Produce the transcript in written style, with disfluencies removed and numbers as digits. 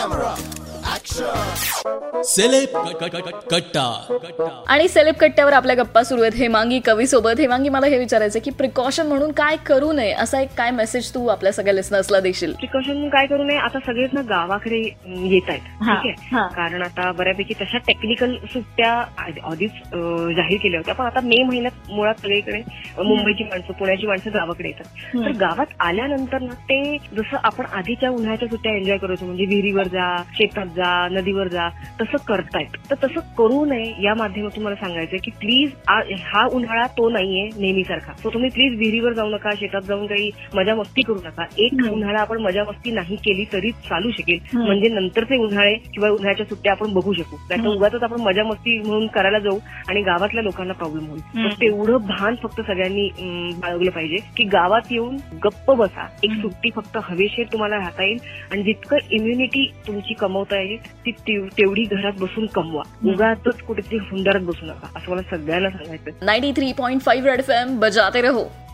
Celeb कट्टा. आणि celeb कट्ट्यावर आपल्या गप्पा सुरू आहेत हेमांगी कवी सोबत. हेमांगी, मला हे विचारायचं की प्रिकॉशन म्हणून काय करू नये, असा एक काय मेसेज तू आपल्या सगळ्या लिसनर्सला देशील? प्रिकॉशन काय करू नये, आता सगळेच ना गावाकडे येत आहेत, ठीक आहे, कारण आता बऱ्यापैकी तशा टेक्निकल सुट्ट्या आधीच जाहीर केल्या होत्या, पण आता मे महिन्यात मुळात सगळीकडे मुंबईची माणसं, पुण्याची माणसं गावाकडे येतात. तर गावात आल्यानंतर ना ते जसं आपण आधीच्या उन्हाळ्याच्या सुट्ट्या एन्जॉय करायचो, म्हणजे विहिरीवर जा, शेतात जा, नदीवर जा, तसं करतायत. तर तसं करू नये या माध्यमातून मला सांगायचंय की प्लीज हा उन्हाळा तो नाहीये नेहमीसारखा. सो तुम्ही प्लीज विहिरीवर जाऊ नका, शेतात जाऊन काही मजा मस्ती करू नका. एक उन्हाळा आपण मजा मस्ती नाही केली तरी चालू शकेल, म्हणजे नंतरचे उन्हाळे किंवा उन्हाळ्याच्या सुट्ट्या आपण बघू शकू. नाहीतर उगाच आपण मजा मस्ती म्हणून करायला जाऊ आणि गावातल्या लोकांना प्रॉब्लेम होईल. तर तेवढं भान फक्त सगळ्यांनी बाळगलं पाहिजे की गावात येऊन गप्प बसा. एक सुट्टी फक्त हवेशीर तुम्हाला राहता येईल आणि जितकं इम्युनिटी तुमची कमवता येईल ती तेवढी घरात बसून कमवा. उगाचच कुठेतरी हुंदरात बसू नका, असं मला सगळ्यांना सांगायचं. 93.5 रेड FM बजाते रहो.